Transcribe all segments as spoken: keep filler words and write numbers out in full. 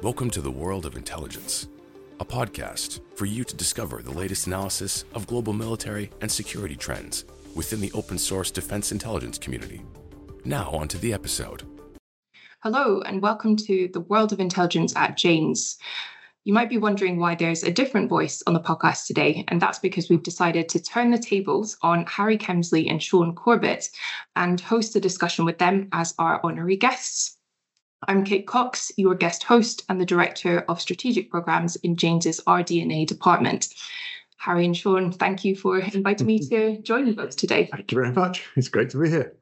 Welcome to the World of Intelligence, a podcast for you to discover the latest analysis of global military and security trends within the open source defense intelligence community. Now on to the episode. Hello and welcome to the World of Intelligence at Janes. You might be wondering why there's a different voice on the podcast today, and that's because we've decided to turn the tables on Harry Kemsley and Sean Corbett and host a discussion with them as our honorary guests. I'm Kate Cox, your guest host and the Director of Strategic Programs in Janes's R D and A department. Harry and Sean, thank you for inviting me to join you both today. Thank you very much. It's great to be here.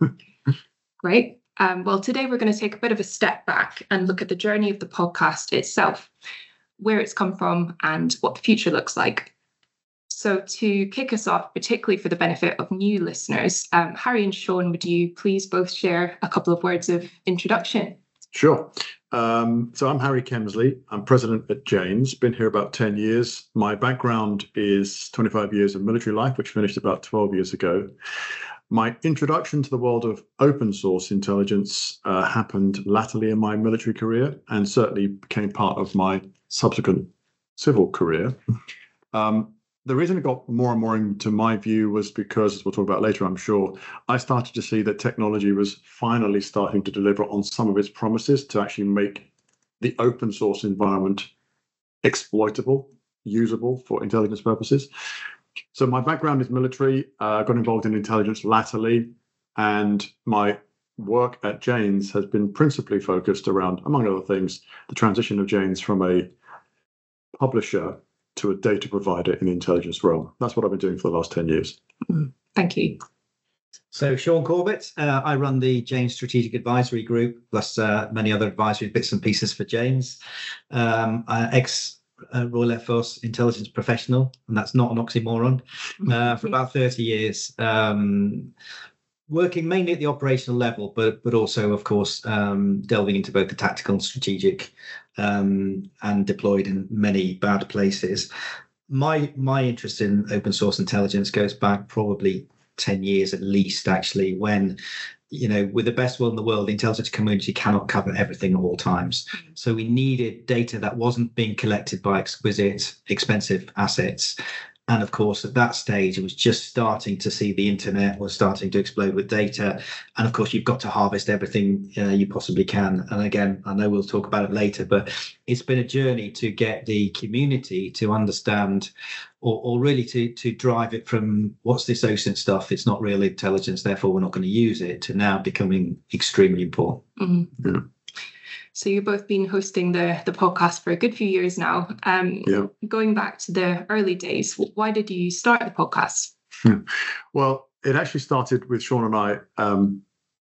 Great. Um, well, today we're going to take a bit of a step back and look at the journey of the podcast itself, where it's come from and what the future looks like. So to kick us off, particularly for the benefit of new listeners, um, Harry and Sean, would you please both share a couple of words of introduction? Sure. Um, so I'm Harry Kemsley. I'm president at Janes. Been here about ten years. My background is twenty-five years of military life, which finished about twelve years ago. My introduction to the world of open source intelligence uh, happened latterly in my military career and certainly became part of my subsequent civil career. Um, the reason it got more and more into my view was because, as we'll talk about later, I'm sure, I started to see that technology was finally starting to deliver on some of its promises to actually make the open source environment exploitable, usable for intelligence purposes. So my background is military. I uh, got involved in intelligence latterly, and my work at Janes has been principally focused around, among other things, the transition of Janes from a publisher to a data provider in the intelligence realm. That's what I've been doing for the last ten years. Thank you. So Sean Corbett, uh, I run the Janes Strategic Advisory Group, plus uh, many other advisory bits and pieces for Janes. Um, uh, ex uh, Royal Air Force intelligence professional, and that's not an oxymoron, uh, for about thirty years. Um, working mainly at the operational level, but but also, of course, um, delving into both the tactical and strategic, um, and deployed in many bad places. My my interest in open source intelligence goes back probably ten years at least, actually, when, you know, with the best will in the world, the intelligence community cannot cover everything at all times. So we needed data that wasn't being collected by exquisite, expensive assets. And of course, at that stage, it was just starting to see the internet was starting to explode with data. And of course, you've got to harvest everything uh, you possibly can. And again, I know we'll talk about it later, but it's been a journey to get the community to understand, or, or really to, to drive it from what's this O S I N T stuff? It's not real intelligence, therefore we're not going to use it, to now becoming extremely important. Mm-hmm. Yeah. So you've both been hosting the, the podcast for a good few years now. Um, yeah. Going back to the early days, why did you start the podcast? Well, it actually started with Sean and I, um,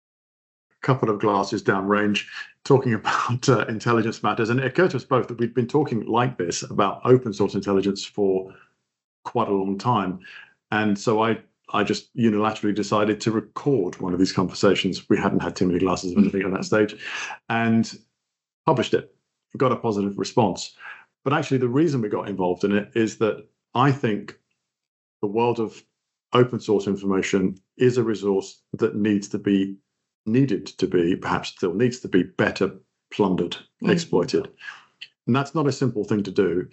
a couple of glasses downrange, talking about uh, intelligence matters. And it occurred to us both that we'd been talking like this about open source intelligence for quite a long time. And so I I just unilaterally decided to record one of these conversations. We hadn't had too many glasses of anything at that stage. And published it, got a positive response. But actually, the reason we got involved in it is that I think the world of open source information is a resource that needs to be, needed to be, perhaps still needs to be better plundered, mm-hmm. exploited. And that's not a simple thing to do.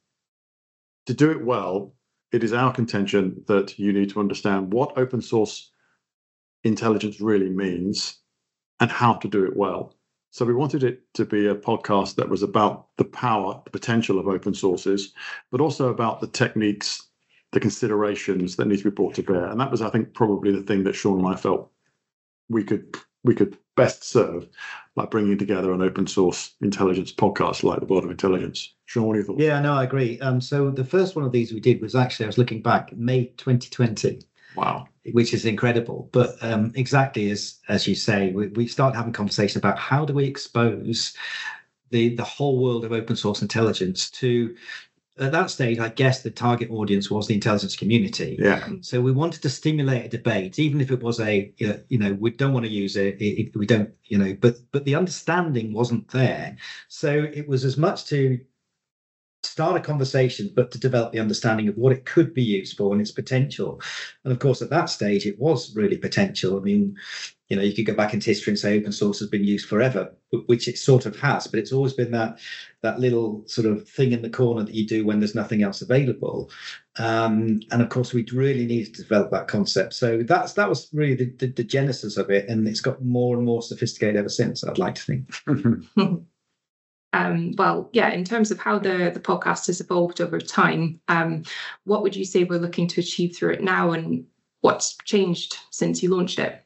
To do it well, it is our contention that you need to understand what open source intelligence really means and how to do it well. So we wanted it to be a podcast that was about the power, the potential of open sources, but also about the techniques, the considerations that need to be brought to bear. And that was, I think, probably the thing that Sean and I felt we could we could best serve by bringing together an open source intelligence podcast like the World of Intelligence. Sean, what do you thought? Yeah, no, I agree. Um, so the first one of these we did was actually, I was looking back, May twenty twenty. Wow. Which is incredible. But um, exactly as as you say, we, we start having conversation about how do we expose the, the whole world of open source intelligence to, at that stage, I guess the target audience was the intelligence community. Yeah. So we wanted to stimulate a debate, even if it was a, you know, we don't want to use it, it, it we don't, you know, but but the understanding wasn't there. So it was as much to start a conversation, but to develop the understanding of what it could be used for and its potential. And of course, at that stage, it was really potential. I mean, You know, you could go back into history and say open source has been used forever, which it sort of has, but it's always been that that little sort of thing in the corner that you do when there's nothing else available. Um, and of course, we really needed to develop that concept. So that's that was really the, the, the genesis of it, and it's got more and more sophisticated ever since, I'd like to think. Um, well, yeah, in terms of how the, the podcast has evolved over time, um, what would you say we're looking to achieve through it now, and what's changed since you launched it?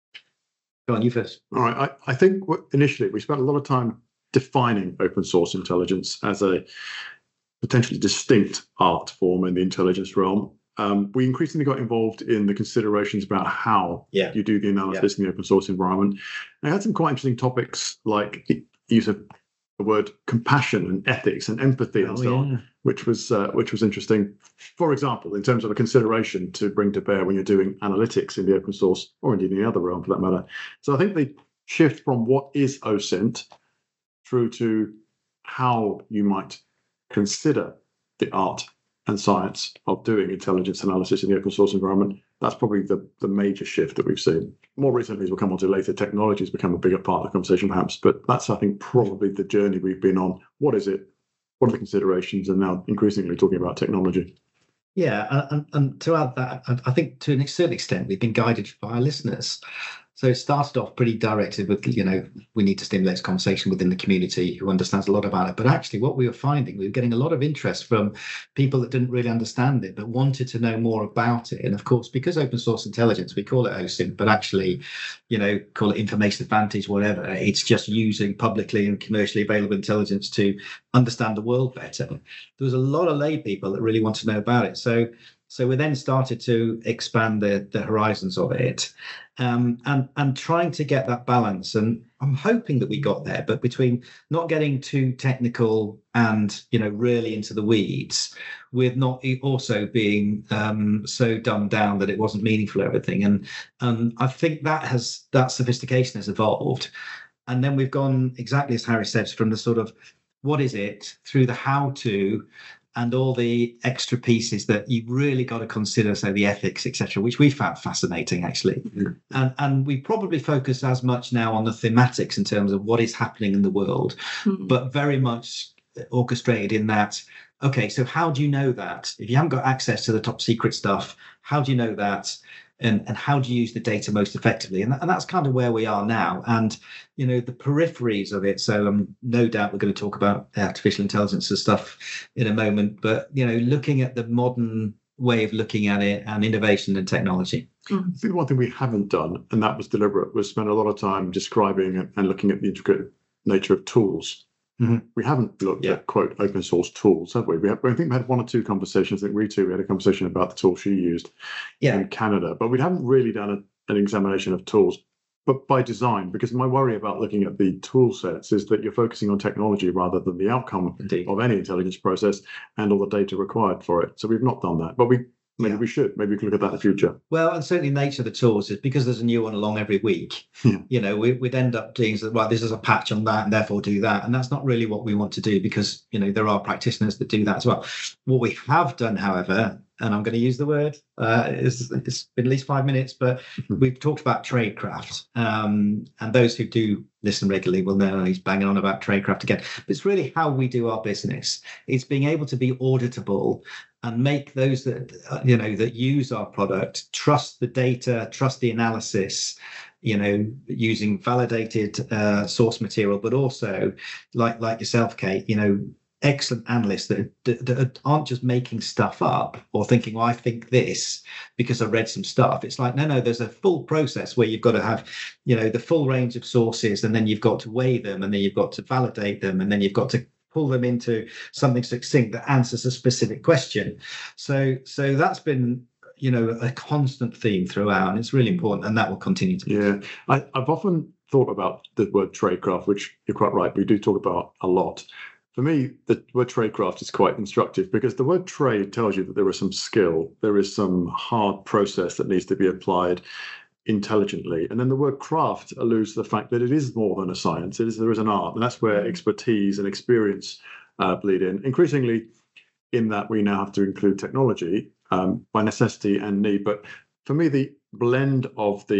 Go on, you first. All right. I, I think what, initially we spent a lot of time defining open source intelligence as a potentially distinct art form in the intelligence realm. Um, we increasingly got involved in the considerations about how yeah. you do the analysis yeah. in the open source environment. And I had some quite interesting topics like the use of the word compassion and ethics and empathy and oh, so yeah. on, which was uh, which was interesting. For example, in terms of a consideration to bring to bear when you're doing analytics in the open source or indeed any other realm for that matter. So I think the shift from what is O S I N T through to how you might consider the art and science of doing intelligence analysis in the open source environment, that's probably the, the major shift that we've seen. More recently, as we'll come on to later, technology has become a bigger part of the conversation perhaps, but that's, I think, probably the journey we've been on. What is it? What are the considerations? And now increasingly talking about technology. Yeah, and, and to add that, I think to a certain extent, we've been guided by our listeners. So it started off pretty directed with, you know, we need to stimulate this conversation within the community who understands a lot about it. But actually what we were finding, we were getting a lot of interest from people that didn't really understand it, but wanted to know more about it. And of course, because open source intelligence, we call it O S I N T, but actually, you know, call it information advantage, whatever. It's just using publicly and commercially available intelligence to understand the world better. There was a lot of lay people that really want to know about it. So So we then started to expand the, the horizons of it, um, and, and trying to get that balance. And I'm hoping that we got there, but between not getting too technical and, you know, really into the weeds, with not also being um, so dumbed down that it wasn't meaningful or everything. And, and I think that has that sophistication has evolved. And then we've gone, exactly as Harry said, from the sort of what is it through the how to, and all the extra pieces that you've really got to consider, so the ethics, et cetera, which we found fascinating, actually. Mm-hmm. And, and we probably focus as much now on the thematics in terms of what is happening in the world, mm-hmm. but very much orchestrated in that, okay, so how do you know that? If you haven't got access to the top secret stuff, how do you know that? And, and how do you use the data most effectively? And, that, and that's kind of where we are now. And, you know, the peripheries of it. So um, no doubt we're going to talk about artificial intelligence and stuff in a moment. But, you know, looking at the modern way of looking at it and innovation and technology. Mm-hmm. I think one thing we haven't done, and that was deliberate, was spend a lot of time describing and looking at the intricate nature of tools. Mm-hmm. We haven't looked yeah. at, quote, open source tools, have we? We have, I think we had one or two conversations. I think we too, we had a conversation about the tool she used yeah. in Canada, but we haven't really done a, an examination of tools, but by design, because my worry about looking at the tool sets is that you're focusing on technology rather than the outcome Indeed. Of any intelligence process and all the data required for it. So we've not done that, but we Maybe yeah. we should. Maybe we can look at that in the future. Well, and certainly the nature of the tools is because there's a new one along every week. Yeah. You know, we, we'd end up doing, right, this is a patch on that and therefore do that. And that's not really what we want to do because, you know, there are practitioners that do that as well. What we have done, however, and I'm going to use the word, uh, it's, it's been at least five minutes, but we've talked about tradecraft. Um, and those who do listen regularly will know he's banging on about tradecraft again. But it's really how we do our business. It's being able to be auditable and make those that, uh, you know, that use our product trust the data, trust the analysis, you know, using validated uh, source material, but also like like yourself, Kate, you know, excellent analysts that, that, that aren't just making stuff up or thinking, well, I think this because I read some stuff. It's like, no, no, there's a full process where you've got to have, you know, the full range of sources, and then you've got to weigh them, and then you've got to validate them, and then you've got to pull them into something succinct that answers a specific question. So, so that's been, you know, a constant theme throughout, and it's really important, and that will continue to be. Yeah, I, I've often thought about the word tradecraft, which you're quite right, we do talk about a lot. For me, the word tradecraft is quite instructive because the word trade tells you that there is some skill, there is some hard process that needs to be applied intelligently. And then the word craft alludes to the fact that it is more than a science. It is, there is an art, and that's where expertise and experience uh, bleed in. Increasingly, in that we now have to include technology um, by necessity and need. But for me, the blend of the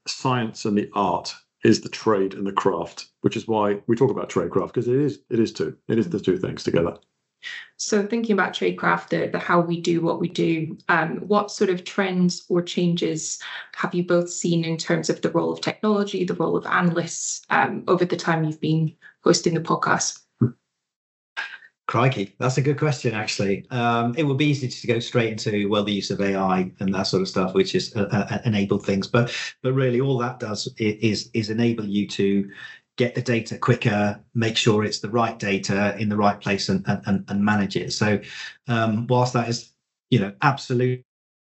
science and the art is the trade and the craft, which is why we talk about tradecraft, because it is it is two. It is the two things together. So thinking about tradecraft, the, the how we do what we do, um, what sort of trends or changes have you both seen in terms of the role of technology, the role of analysts um, over the time you've been hosting the podcast? Crikey, that's a good question, actually. Um, it would be easy to go straight into, well, the use of A I and that sort of stuff, which is uh, uh, enabled things. But but really, all that does is is enable you to get the data quicker, make sure it's the right data in the right place, and and, and manage it. So um, whilst that is, you know, absolutely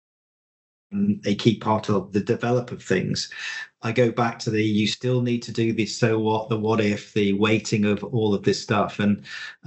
a key part of the develop of things, I go back to the you still need to do this so what, the what if, the weighting of all of this stuff. And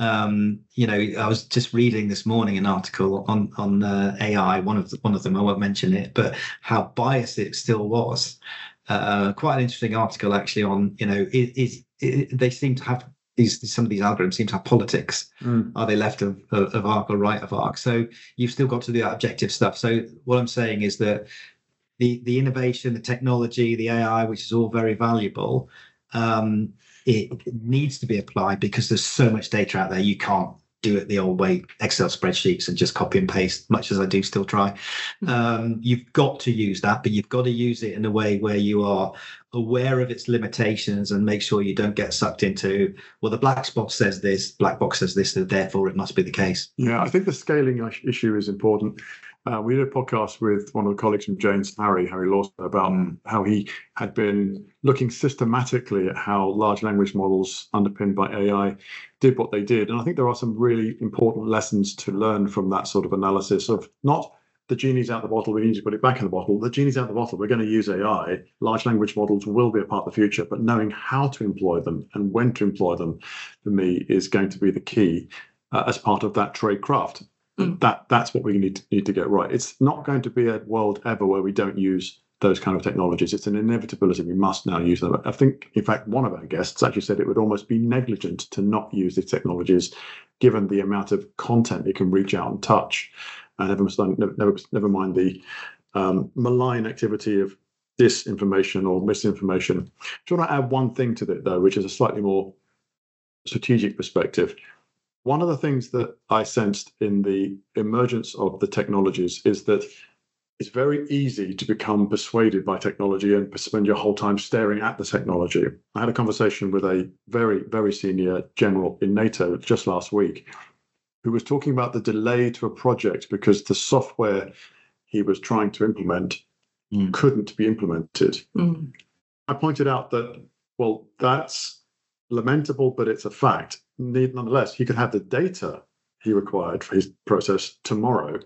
um you know, I was just reading this morning an article on on uh, A I, one of the, one of them, I won't mention it, but how biased it still was. Uh quite an interesting article actually on, you know, is, is it, they seem to have these some of these algorithms seem to have politics. Mm. Are they left of, of, of arc or right of arc? So you've still got to do that objective stuff. So what I'm saying is that the the innovation, the technology, the A I, which is all very valuable, um, it, it needs to be applied because there's so much data out there. You can't do it the old way, Excel spreadsheets and just copy and paste, much as I do still try. Um, you've got to use that, but you've got to use it in a way where you are aware of its limitations and make sure you don't get sucked into, well, the black box says this, black box says this, so therefore it must be the case. Yeah, I think the scaling issue is important. Uh, we did a podcast with one of the colleagues from Janes, Harry, Harry Lawson, about mm. how he had been looking systematically at how large language models underpinned by A I did what they did. And I think there are some really important lessons to learn from that sort of analysis of not the genie's out the bottle, we need to put it back in the bottle. The genie's out the bottle, we're going to use A I. Large language models will be a part of the future, but knowing how to employ them and when to employ them, for me, is going to be the key uh, as part of that trade craft. Mm. That that's what we need to, need to get right. It's not going to be a world ever where we don't use those kind of technologies. It's an inevitability. We must now use them. I think, in fact, one of our guests actually said it would almost be negligent to not use these technologies, given the amount of content it can reach out and touch. And never, never, never mind the um, malign activity of disinformation or misinformation. Do you want to add one thing to that, though, which is a slightly more strategic perspective? One of the things that I sensed in the emergence of the technologies is that it's very easy to become persuaded by technology and spend your whole time staring at the technology. I had a conversation with a very, very senior general in NATO just last week who was talking about the delay to a project because the software he was trying to implement mm. couldn't be implemented. Mm. I pointed out that, well, that's lamentable, but it's a fact. Nonetheless, he could have the data he required for his process tomorrow.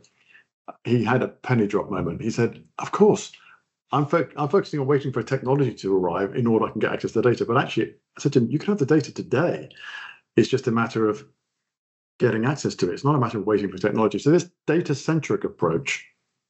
He had a penny drop moment. He said, of course, I'm, fo- I'm focusing on waiting for technology to arrive in order I can get access to the data. But actually, I said to him, you can have the data today. It's just a matter of getting access to it. It's not a matter of waiting for technology. So this data-centric approach,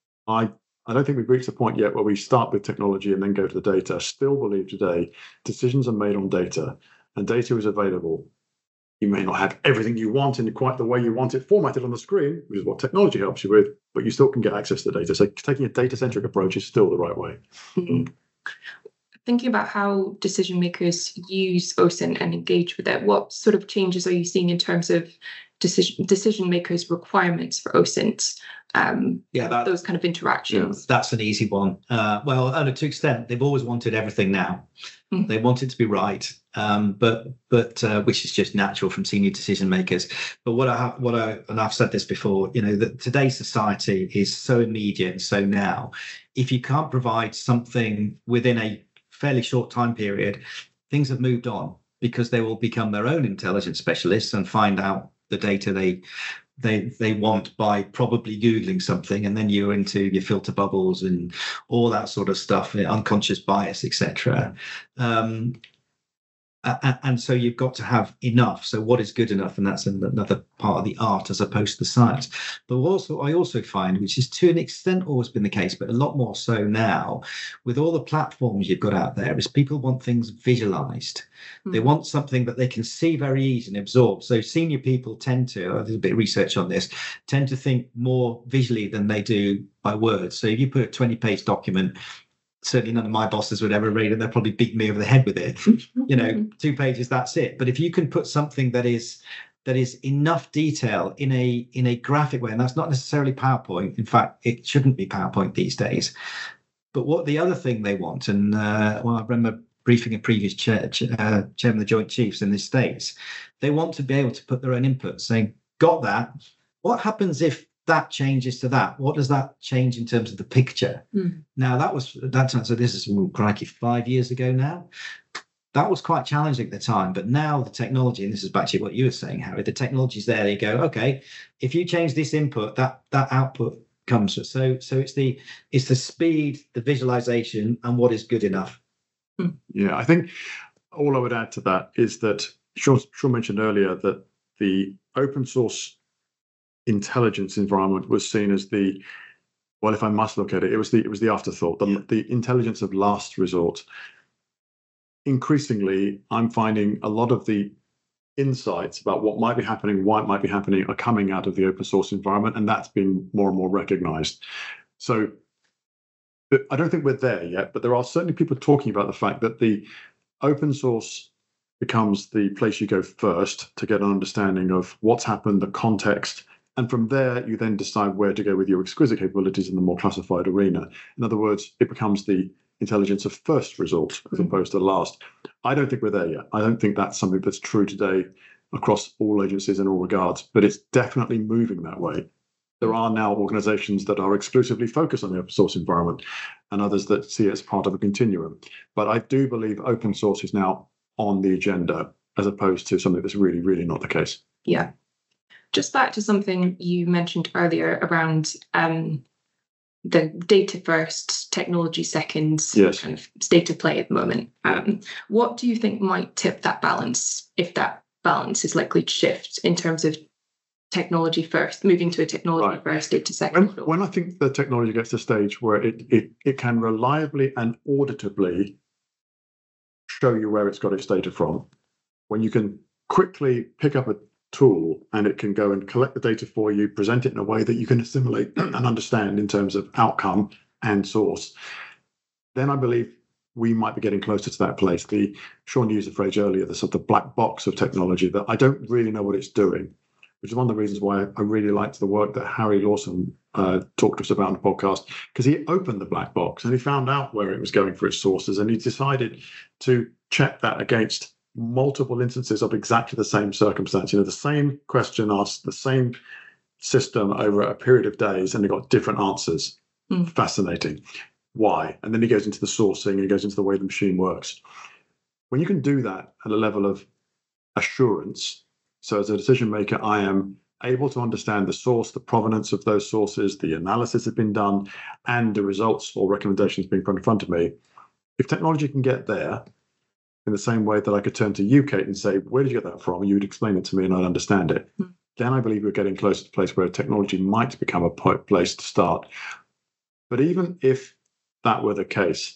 I, I don't think we've reached the point yet where we start with technology and then go to the data. I still believe today decisions are made on data, and data is available. You may not have everything you want in quite the way you want it formatted on the screen, which is what technology helps you with, but you still can get access to the data. So taking a data-centric approach is still the right way. Mm-hmm. Thinking about how decision makers use O S I N T and engage with it, what sort of changes are you seeing in terms of decision decision makers' requirements for O S I N T? Um, yeah, that, those kind of interactions. Yeah, that's an easy one. Uh, well, to an extent, they've always wanted everything now. Mm. They want it to be right, um, but but uh, which is just natural from senior decision makers. But what I have, what I and I've said this before, you know, that today's society is so immediate and so now. If you can't provide something within a fairly short time period, things have moved on because they will become their own intelligence specialists and find out the data they they they want by probably Googling something, and then you're into your filter bubbles and all that sort of stuff, unconscious bias, et cetera. Um, and so you've got to have enough. So what is good enough? And that's another part of the art as opposed to the science. But also, I also find, which is to an extent always been the case, but a lot more so now, with all the platforms you've got out there, is people want things visualized. Mm. They want something that they can see very easily and absorb. So senior people tend to, there's a bit of research on this, tend to think more visually than they do by words. So if you put a twenty-page document certainly none of my bosses would ever read it. They'll probably beat me over the head with it. You know, two pages, that's it. But if you can put something that is that is enough detail in a in a graphic way, and that's not necessarily PowerPoint. In fact, it shouldn't be PowerPoint these days. But what the other thing they want, and uh, well, I remember briefing a previous chair, uh, chairman of the Joint Chiefs in the States, they want to be able to put their own input, saying, got that. What happens if that changes to that? What does that change in terms of the picture? Mm. Now, that was, that time, so this is, oh, crikey, five years ago now. That was quite challenging at the time, but now the technology, and this is back to what you were saying, Harry, the technology's there. You go, okay, if you change this input, that that output comes. So, so it's the it's the speed, the visualization, and what is good enough. Yeah, I think all I would add to that is that Sean, Sean mentioned earlier that the open source intelligence environment was seen as the, well, if I must look at it, it was the it was the afterthought, the, yeah. the intelligence of last resort. Increasingly, I'm finding a lot of the insights about what might be happening, why it might be happening, are coming out of the open source environment, and that's being more and more recognized. So I don't think we're there yet, but there are certainly people talking about the fact that the open source becomes the place you go first to get an understanding of what's happened, the context, and from there you then decide where to go with your exquisite capabilities in the more classified arena. In other words, it becomes the intelligence of first resort as opposed to last. I don't think we're there yet. I don't think that's something that's true today across all agencies in all regards, but it's definitely moving that way. There are now organizations that are exclusively focused on the open source environment and others that see it as part of a continuum. But I do believe open source is now on the agenda as opposed to something that's really, really not the case. Yeah. Just back to something you mentioned earlier around um, the data first, technology second, yes. kind of state of play at the moment. Um, what do you think might tip that balance, if that balance is likely to shift in terms of technology first, moving to a technology right. first, data second? When, when I think the technology gets to a stage where it, it, it can reliably and auditably show you where it's got its data from, when you can quickly pick up a tool and it can go and collect the data for you, present it in a way that you can assimilate and understand in terms of outcome and source, then I believe we might be getting closer to that place. The Sean used the phrase earlier, the sort of black box of technology that I don't really know what it's doing, which is one of the reasons why I really liked the work that Harry Lawson uh, talked to us about on the podcast, because he opened the black box and he found out where it was going for its sources, and he decided to check that against multiple instances of exactly the same circumstance. You know, the same question asked the same system over a period of days, and he got different answers. Mm. Fascinating. Why? And then he goes into the sourcing and he goes into the way the machine works. When you can do that at a level of assurance, so as a decision maker, I am able to understand the source, the provenance of those sources, the analysis has been done, and the results or recommendations being put in front of me. If technology can get there, in the same way that I could turn to you, Kate, and say, where did you get that from? You would explain it to me and I'd understand it. Mm. Then I believe we're getting close to the place where technology might become a place to start. But even if that were the case,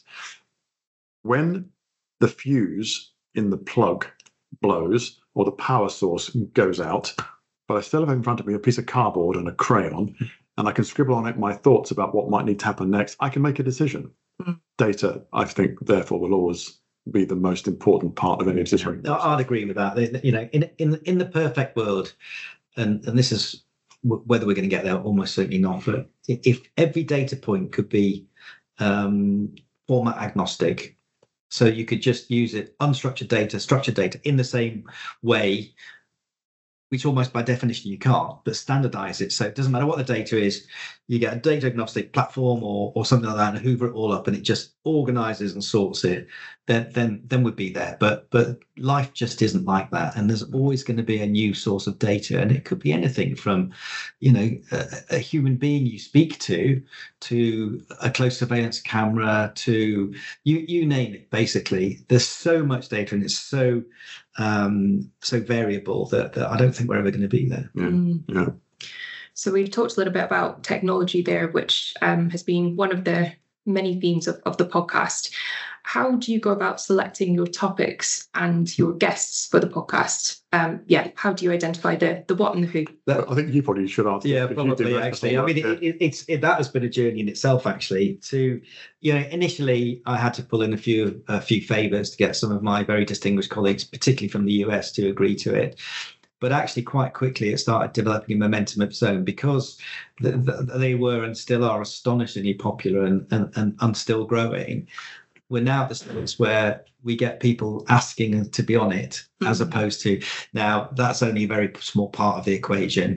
when the fuse in the plug blows or the power source goes out, but I still have in front of me a piece of cardboard and a crayon, and I can scribble on it my thoughts about what might need to happen next, I can make a decision. Mm. Data, I think, therefore, will always be the most important part of any decision. I'd agree with that. You know, in in in the perfect world, and and this is whether we're going to get there, almost certainly not. But if every data point could be um, format agnostic, so you could just use it unstructured data, structured data in the same way, which almost by definition you can't, but standardize it. So it doesn't matter what the data is, you get a data agnostic platform or or something like that and hoover it all up and it just organizes and sorts it, then then then we'd be there. But but life just isn't like that. And there's always going to be a new source of data. And it could be anything from, you know, a, a human being you speak to, to a close surveillance camera, to you you name it, basically. There's so much data and it's so um so variable that, that I don't think we're ever going to be there. Yeah. Mm. Yeah. So we've talked a little bit about technology there, which um, has been one of the many themes of, of the podcast. how do you go about selecting your topics and your guests for the podcast? Um, yeah, how do you identify the the what and the who? That, I think you probably should answer. Yeah, probably actually. I mean, it, it, it's it, that has been a journey in itself. Actually, to you know, initially I had to pull in a few a few favours to get some of my very distinguished colleagues, particularly from the U S, to agree to it. But actually, quite quickly, it started developing a momentum of its own because the, the, they were and still are astonishingly popular and, and, and, and still growing. We're now at the stage where we get people asking to be on it, mm-hmm. as opposed to now that's only a very small part of the equation.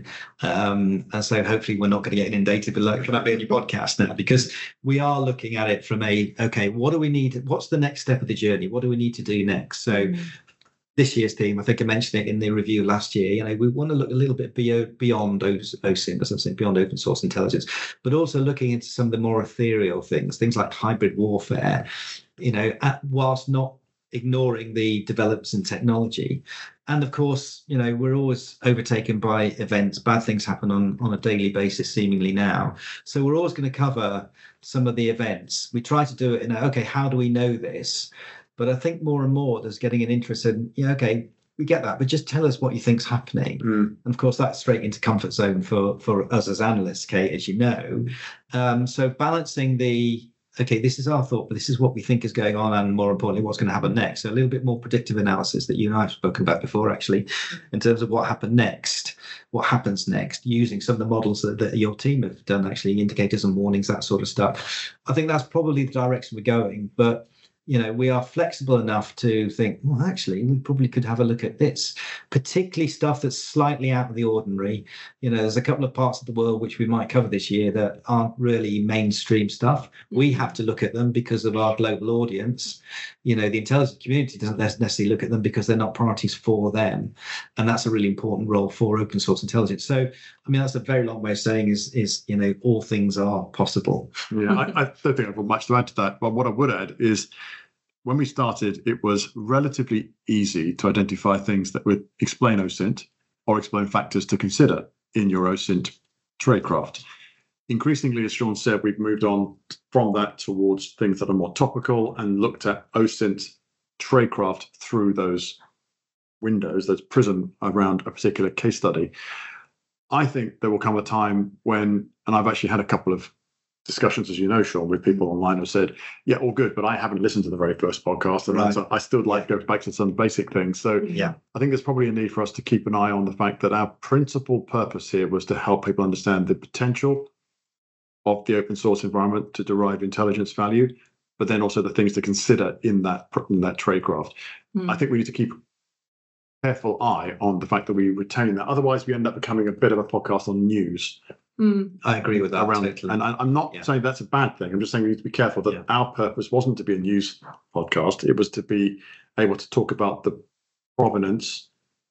Um, and so hopefully we're not going to get inundated with like, can I be on your podcast now? Because we are looking at it from a, okay, what do we need? What's the next step of the journey? What do we need to do next? So mm-hmm. this year's theme, I think I mentioned it in the review last year, you know, we want to look a little bit beyond O S I N, as I say, beyond open source intelligence, but also looking into some of the more ethereal things, things like hybrid warfare, you know, at, whilst not ignoring the developments in technology. And of course, you know, we're always overtaken by events. Bad things happen on, on a daily basis, seemingly now. So we're always going to cover some of the events. We try to do it in a, okay, how do we know this? But I think more and more there's getting an interest in, yeah, okay, we get that, but just tell us what you think's happening. Mm. And of course, that's straight into comfort zone for, for us as analysts, Kate, as you know. Um, so balancing the, okay, this is our thought, but this is what we think is going on, and more importantly, what's going to happen next. So a little bit more predictive analysis that you and I have spoken about before, actually, in terms of what happened next, what happens next, using some of the models that, that your team have done, actually, indicators and warnings, that sort of stuff. I think that's probably the direction we're going, but you know, we are flexible enough to think, well, actually, we probably could have a look at this, particularly stuff that's slightly out of the ordinary. You know, there's a couple of parts of the world which we might cover this year that aren't really mainstream stuff. We have to look at them because of our global audience. You know, the intelligence community doesn't necessarily look at them because they're not priorities for them. And that's a really important role for open source intelligence. So, I mean, that's a very long way of saying is, is you know, all things are possible. Yeah, I, I don't think I've got much to add to that. But what I would add is, when we started, it was relatively easy to identify things that would explain O S I N T or explain factors to consider in your O S I N T tradecraft. Increasingly, as Sean said, we've moved on from that towards things that are more topical and looked at O S I N T tradecraft through those windows, those prism around a particular case study. I think there will come a time when, and I've actually had a couple of discussions, as you know, Sean, with people online who said, yeah, all good, but I haven't listened to the very first podcast, and right. so I still like to go back to some basic things. So yeah, I think there's probably a need for us to keep an eye on the fact that our principal purpose here was to help people understand the potential of the open source environment to derive intelligence value, but then also the things to consider in that, in that tradecraft. Mm. I think we need to keep a careful eye on the fact that we retain that. Otherwise, we end up becoming a bit of a podcast on news. Mm. I agree with that. Around, totally. And I, I'm not yeah. saying that's a bad thing. I'm just saying we need to be careful that yeah. our purpose wasn't to be a news podcast. It was to be able to talk about the provenance,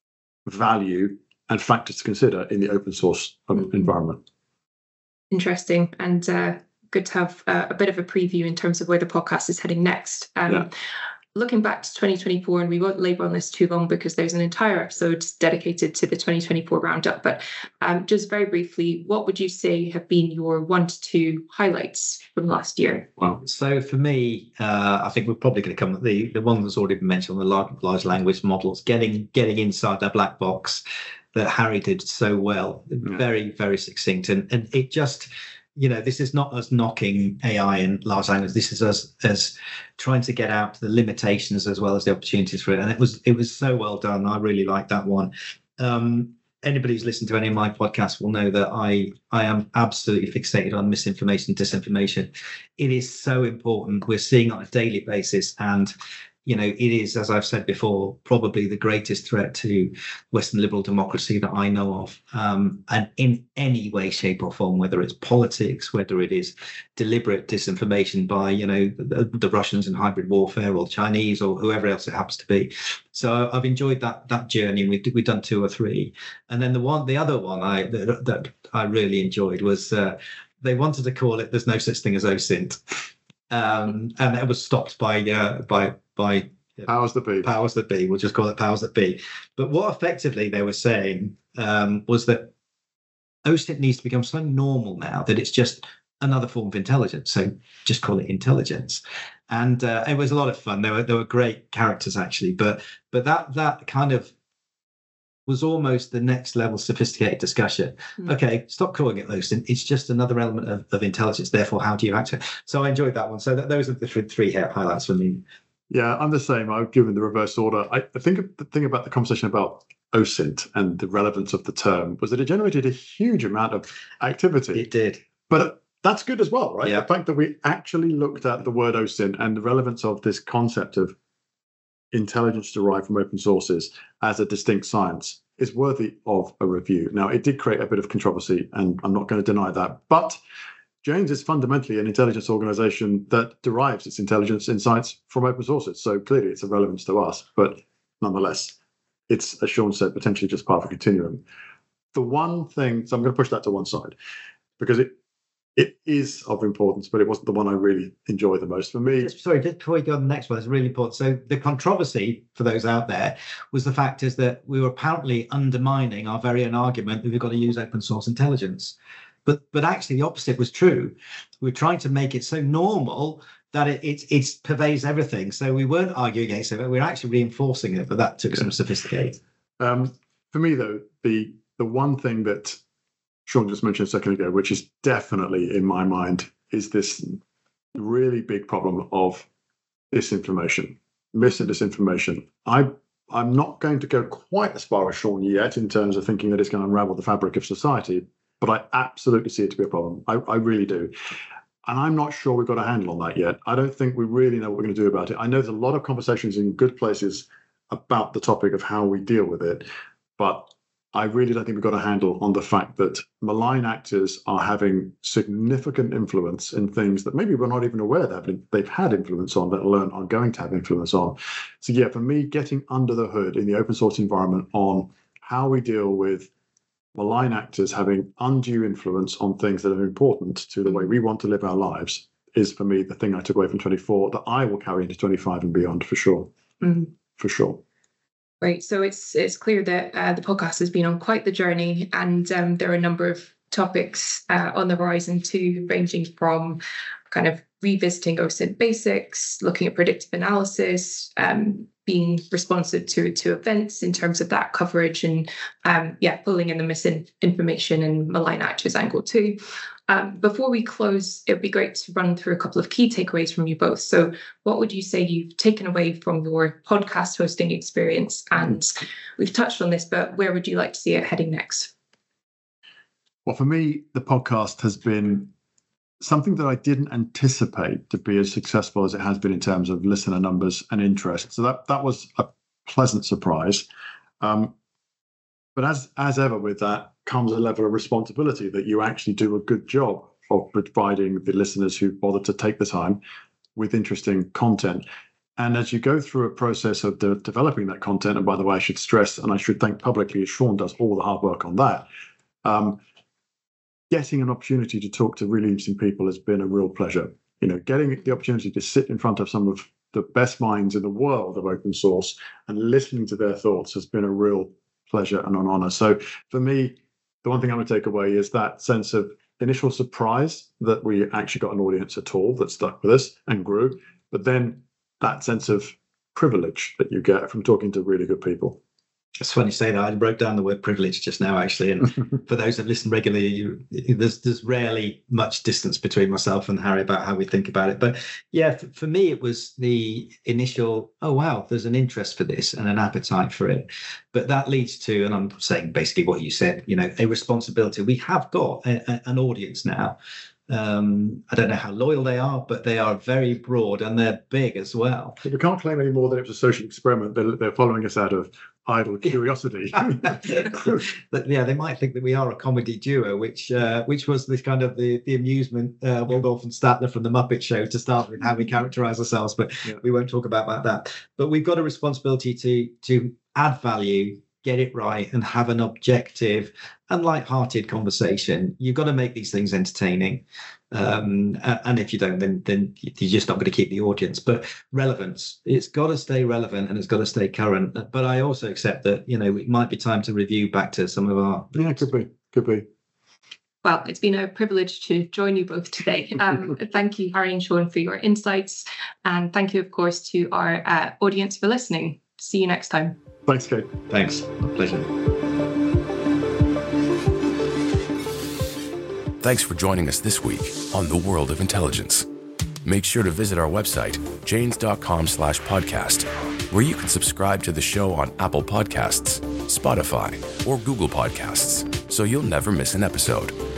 value, and factors to consider in the open source mm. environment. Interesting. And uh, good to have uh, a bit of a preview in terms of where the podcast is heading next. Um, yeah. Looking back to twenty twenty-four, and we won't labour on this too long because there's an entire episode dedicated to the twenty twenty-four roundup, but um, just very briefly, what would you say have been your one to two highlights from last year? Well, so for me, uh, I think we're probably going to come the the one that's already been mentioned, the large, large language models, getting getting inside that black box that Harry did so well, yeah. very, very succinct. And, and it just, you know, this is not us knocking A I and large language. This is us as trying to get out the limitations as well as the opportunities for it. And it was it was so well done. I really liked that one. Um, anybody who's listened to any of my podcasts will know that I I am absolutely fixated on misinformation, disinformation. It is so important. We're seeing it on a daily basis, and you know, it is, as I've said before, probably the greatest threat to Western liberal democracy that I know of. Um, and in any way, shape or form, whether it's politics, whether it is deliberate disinformation by, you know, the, the Russians in hybrid warfare or Chinese or whoever else it happens to be. So I've enjoyed that that journey, and we've, we've done two or three. And then the one, the other one I that, that I really enjoyed was uh, they wanted to call it "There's no such thing as O S I N T." Um, and that was stopped by uh, by by uh, powers that be. Powers that be. We'll just call it powers that be. But what effectively they were saying um, was that O S I N T needs to become so normal now that it's just another form of intelligence. So just call it intelligence. And uh, it was a lot of fun. There were there were great characters actually, but but that that kind of was almost the next level sophisticated discussion. Mm. Okay, stop calling it those. It's just another element of, of intelligence. Therefore, how do you act? So I enjoyed that one. So that, those are the three, three highlights for me. Yeah, I'm the same. I've given the reverse order. I, I think the thing about the conversation about O S I N T and the relevance of the term was that it generated a huge amount of activity. It did. But that's good as well, right? Yeah. The fact that we actually looked at the word O S I N T and the relevance of this concept of intelligence derived from open sources as a distinct science is worthy of a review. Now, it did create a bit of controversy, and I'm not going to deny that. But Janes is fundamentally an intelligence organization that derives its intelligence insights from open sources. So clearly it's of relevance to us, but nonetheless, it's, as Sean said, potentially just part of a continuum. The one thing, so I'm going to push that to one side, because it it is of importance, but it wasn't the one I really enjoy the most. For me, sorry, just before we go on the next one, it's really important. So the controversy for those out there was the fact is that we were apparently undermining our very own argument that we've got to use open source intelligence. But but actually the opposite was true. We're trying to make it so normal that it it, it pervades everything. So we weren't arguing against it, but we we're actually reinforcing it, but that took yeah. some sophistication. Um, for me, though, the the one thing that Sean just mentioned a second ago, which is definitely in my mind, is this really big problem of disinformation, mis and disinformation. I, I'm not going to go quite as far as Sean yet in terms of thinking that it's going to unravel the fabric of society, but I absolutely see it to be a problem. I, I really do. And I'm not sure we've got a handle on that yet. I don't think we really know what we're going to do about it. I know there's a lot of conversations in good places about the topic of how we deal with it, but I really don't think we've got a handle on the fact that malign actors are having significant influence in things that maybe we're not even aware that they've had influence on, let alone are going to have influence on. So yeah, for me, getting under the hood in the open source environment on how we deal with malign actors having undue influence on things that are important to the way we want to live our lives is, for me, the thing I took away from twenty-four that I will carry into twenty-five and beyond, for sure. Mm-hmm. For sure. Right, so it's it's clear that uh, the podcast has been on quite the journey, and um, there are a number of topics uh, on the horizon too, ranging from kind of revisiting O S I N T basics, looking at predictive analysis, um, being responsive to to events in terms of that coverage, and um, yeah, pulling in the misinformation and malign actors angle too. Um, before we close, it would be great to run through a couple of key takeaways from you both. So what would you say you've taken away from your podcast hosting experience? And we've touched on this, but where would you like to see it heading next? Well, for me, the podcast has been something that I didn't anticipate to be as successful as it has been in terms of listener numbers and interest. So that that was a pleasant surprise. Um, but as as ever with that comes a level of responsibility that you actually do a good job of providing the listeners who bother to take the time with interesting content. And as you go through a process of de- developing that content, and by the way, I should stress, and I should thank publicly, Sean does all the hard work on that, um, getting an opportunity to talk to really interesting people has been a real pleasure. You know, getting the opportunity to sit in front of some of the best minds in the world of open source and listening to their thoughts has been a real pleasure and an honor. So for me, the one thing I'm going to take away is that sense of initial surprise that we actually got an audience at all that stuck with us and grew, but then that sense of privilege that you get from talking to really good people. It's funny you say that. I wrote down the word privilege just now, actually. And for those that listen regularly, you, there's there's rarely much distance between myself and Harry about how we think about it. But yeah, for, for me, it was the initial, oh, wow, there's an interest for this and an appetite for it. But that leads to, and I'm saying basically what you said, you know, a responsibility. We have got a, a, an audience now. Um, I don't know how loyal they are, but they are very broad and they're big as well. We can't claim anymore that it was a social experiment. They're, they're following us out of idle curiosity. But yeah, they might think that we are a comedy duo, which uh, which was this kind of the the amusement uh, Waldorf and Statler from the Muppet Show to start with, how we characterize ourselves. But yeah, we won't talk about that. But we've got a responsibility to to add value, get it right, and have an objective and light-hearted conversation. You've got to make these things entertaining. Um, and if you don't, then then you're just not going to keep the audience. But relevance, it's got to stay relevant and it's got to stay current. But I also accept that, you know, it might be time to review back to some of our... Yeah, could be, could be. Well, it's been a privilege to join you both today. Um, thank you, Harry and Sean, for your insights. And thank you, of course, to our uh, audience for listening. See you next time. Thanks, Kate. Thanks. My pleasure. Thanks for joining us this week on The World of Intelligence. Make sure to visit our website, janes.com slash podcast, where you can subscribe to the show on Apple Podcasts, Spotify, or Google Podcasts, so you'll never miss an episode.